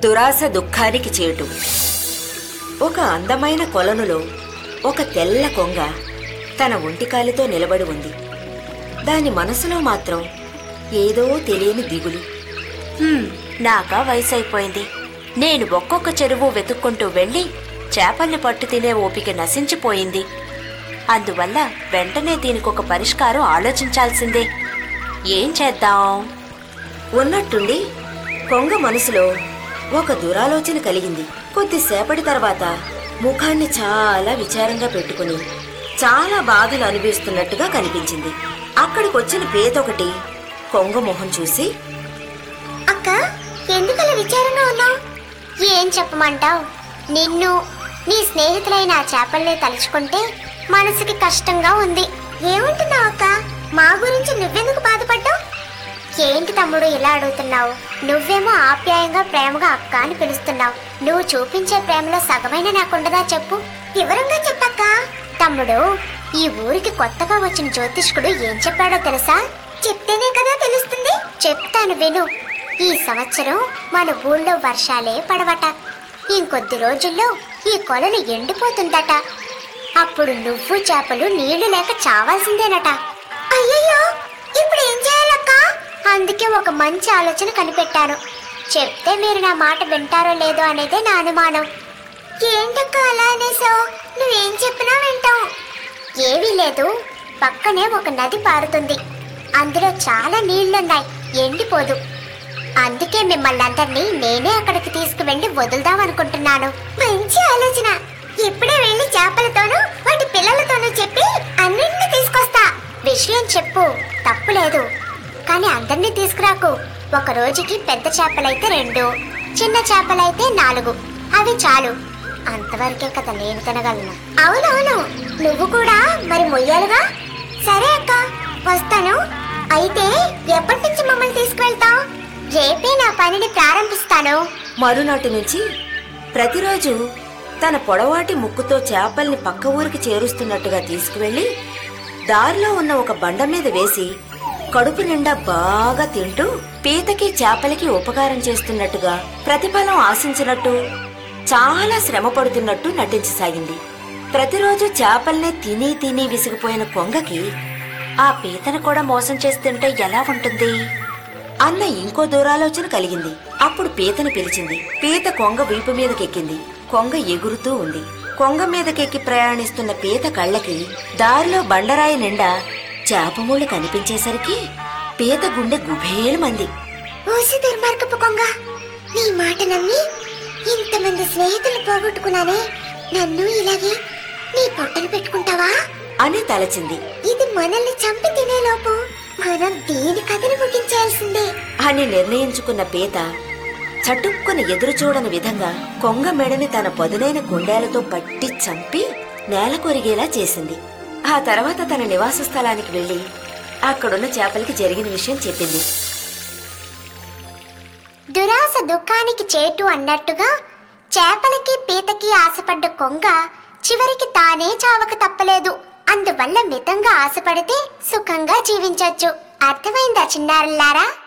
దురాశ దుఃఖానికి చేటు. ఒక అందమైన కొలనులో ఒక తెల్ల కొంగ తన ఒంటికాలితో నిలబడి ఉంది. దాని మనసులో మాత్రం ఏదో తెలియని దిగులు. నాకా వయసు అయిపోయింది. నేను ఒక్కొక్క చెరువు వెతుక్కుంటూ వెళ్ళి చేపల్ని పట్టు తినే ఓపిక నశించిపోయింది. అందువల్ల వెంటనే దీనికొక పరిష్కారం ఆలోచించాల్సిందే. ఏం చేద్దాం? ఉన్నట్టుండి కొంగ మనసులో ఒక దురాలోచన కలిగింది. కొద్దిసేపటి తర్వాత ముఖాన్ని చాలా విచారంగా పెట్టుకుని చాలా బాధలు అనుభవిస్తున్నట్టుగా కనిపించింది. అక్కడికొచ్చిన పేదొకటి కొంగ మొహం చూసి, అక్క, ఎందుకలా విచారంగా ఉన్నావు? ఏం చెప్పమంటావు? నిన్ను, నీ స్నేహితులైన ఆ చేపల్ని తలుచుకుంటే మనసుకి కష్టంగా ఉంది. ఏమంటున్నావు అక్క? మా గురించి నువ్వెందుకు బాధపడ్డావు? ఏంటి తమ్ముడు ఇలా అడుగుతున్నావు? నువ్వేమో ఆప్యాయంగా ప్రేమగా అక్క అని పిలుస్తున్నావు. నువ్వు చూపించే ప్రేమలో సగమైన నాకుండదా చెప్పు? వివరంగా చెప్పక్క. తమ్ముడు, ఈ ఊరికి కొత్తగా వచ్చిన జ్యోతిష్కుడు ఏం చెప్పాడో తెలుసా? చెప్తేనే కదా తెలుస్తుంది. చెప్తాను విను. ఈ సంవత్సరం మన ఊళ్ళో వర్షాలే పడవట. ఇంకొద్ది రోజుల్లో ఈ కొలను ఎండిపోతుందట. అప్పుడు నువ్వు చేపలు నీళ్లు లేక చావాల్సిందేనట. అయ్యయ్యో, ఇప్పుడు ఏం చేయాలక్క? అందుకే ఒక మంచి ఆలోచన కనిపెట్టాను. చెప్తే మీరు నా మాట వింటారో లేదో అనేదే నా అనుమానం. ఏంటక్క అలా అనేసావు? నువ్వేం చెప్పినా వింటాం. ఏమీ లేదు, పక్కనే ఒక నది పారుతుంది. అందులో చాలా నీళ్లున్నాయి, ఎండిపోదు. అందుకే మిమ్మల్ని అందరినీ నేనే అక్కడికి తీసుకువెళ్ళి వదులుదాం అనుకుంటున్నాను. మంచి ఆలోచన. ఇప్పుడే వెళ్ళి చేపలతోనూ వాటి పిల్లలతోనూ చెప్పి అన్నింటినీ తీసుకొస్తా. విషయం చెప్పు, తప్పులేదు. కానీ అందరినీ తీసుకురాకు. ఒక రోజుకి పెద్ద చేపలైతే 2, చిన్న చేపలైతే 4. అవి చాలు. అంతవరకే కదా నేను తినగలను. అవునవును, నువ్వు కూడా మరి మొయ్యాలుగా. సరే అక్క, వస్తాను. అయితే ఎప్పటి నుంచి మమ్మల్ని తీసుకువెళ్తావు? రేపే నా పనిని ప్రారంభిస్తాను. మరునాటి నుంచి ప్రతిరోజు తన పొడవాటి ముక్కుతో చేపల్ని పక్క ఊరికి చేరుస్తున్నట్టుగా తీసుకువెళ్లి దారిలో ఉన్న ఒక బండ మీద వేసి కడుపు నిండా బాగా తింటూ పీతకి చేపలకి ఉపకారం చేస్తున్నట్టుగా, ప్రతిఫలం ఆశించినట్టు, చాలా శ్రమ పడుతున్నట్టు నటించసాగింది. ప్రతిరోజు చేపల్నే తిని తిని విసిగిపోయిన కొంగకి ఆ పీతను కూడా మోసం చేస్తుంటే ఎలా ఉంటుంది అన్న ఇంకో దూరాలోచన కలిగింది. అప్పుడు పీతని పిలిచింది. పీత కొంగ వీపు మీదకెక్కింది. కొంగ ఎగురుతూ ఉంది. కొంగ మీదకెక్కి ప్రయాణిస్తున్న పీత కళ్ళకి దారిలో బండరాయి నిండా చేపముళ్ళు కనిపించేసరికి పీత గుండె గుభేలుమంది. ఓసి దుర్మార్గపు కొంగ, నీ మాట నమ్మి ఇంతమంది స్నేహితులు పోగొట్టుకున్నానే, నన్ను ఇలాగే నీ పొట్టను పెట్టుకుంటావా అని తలచింది. ఇది మనల్ని చంపి తినేలోపు మనం దీని కథను ముగించాల్సిందే అని నిర్ణయించుకున్న పీత చటుక్కుని ఎదురు చూడని విధంగా కొంగ మెడని తన పదునైన గుండెలతో పట్టి చంపి నేల కొరిగేలా చేసింది. ఆ తర్వాత తన నివాస స్థలానికి వెళ్లి అక్కడున్న చేపలకి జరిగిన విషయం చెప్పింది. దురాశ దుఃఖానికి చేటు అన్నట్టుగా చేపలకి పీతకి ఆశపడ్డ కొంగ చివరికి తానే చావక తప్పలేదు. అందువల్ల మితంగా ఆశపడితే సుఖంగా జీవించొచ్చు. అర్థమైందా చిన్నారులారా?